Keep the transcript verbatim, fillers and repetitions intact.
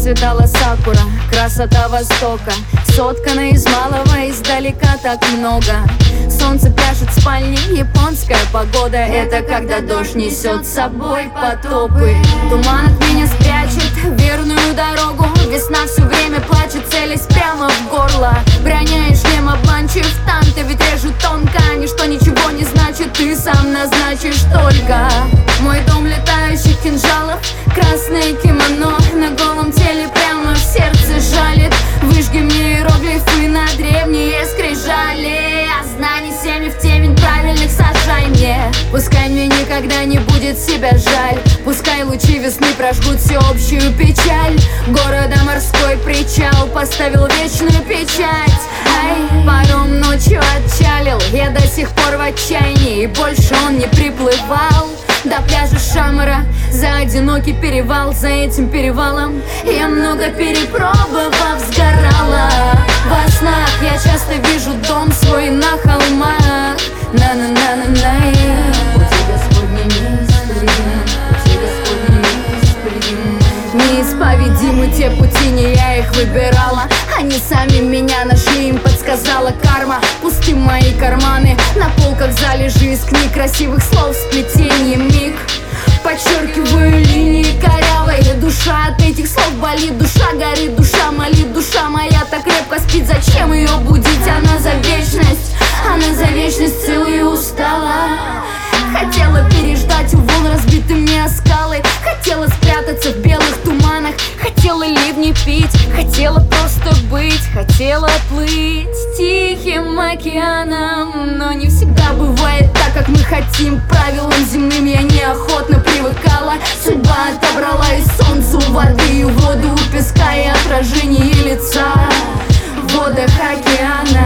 расцветала сакура, красота Востока, соткана из малого, издалека так много. Солнце пляшет в спальне, японская погода. Это когда дождь несет с собой потопы. Туман от меня спрячет верную дорогу. Весна все время плачет, целясь прямо в горло. Броня и шлем обманчив, танты ведь режут тонко. Ничто ничего не значит, ты сам назначишь только. Мой дом летающих кинжалов, красное кимоно на голом теле прямо в сердце жалит. Выжги мне иероглифы на древние скрижали. А знаний семьи в темень правильных сажай мне. Пускай мне никогда не будет себя жаль. Пускай лучи весны прожгут всеобщую печаль. Города морской причал поставил вечную печать. Ай, паром ночью отчалил, я до сих пор в отчаянии, и больше он не приплывал до пляжа Шамара, за одинокий перевал. За этим перевалом я много перепробовав сгорала. Во снах я часто вижу дом свой на холмах. На-на-на-на-на. Пути Господни неисповедимы, пути Господни неисповедимы. Неисповедимы те пути, не я их выбирала. Они сами меня нашли, им подсказала карма. Пусты мои карманы, на полках залежи из книг, красивых слов сплетение миг. Подчеркиваю линии корявой. Душа от этих слов болит, душа горит, душа молит. Душа моя так крепко спит, зачем ее будить? Она за вечность, она за вечность целую устала. Хотела переждать у волн разбитыми о скалы. Хотела спрятаться в белых туманах. Хотела ливни пить, хотела просто быть. Хотела плыть тихим океаном. Но не всегда бывает так, как мы хотим. Правилам земным я неохотно привыкала. Судьба отобрала и солнцу воды, и воду у песка, и отражение лица в водах океана.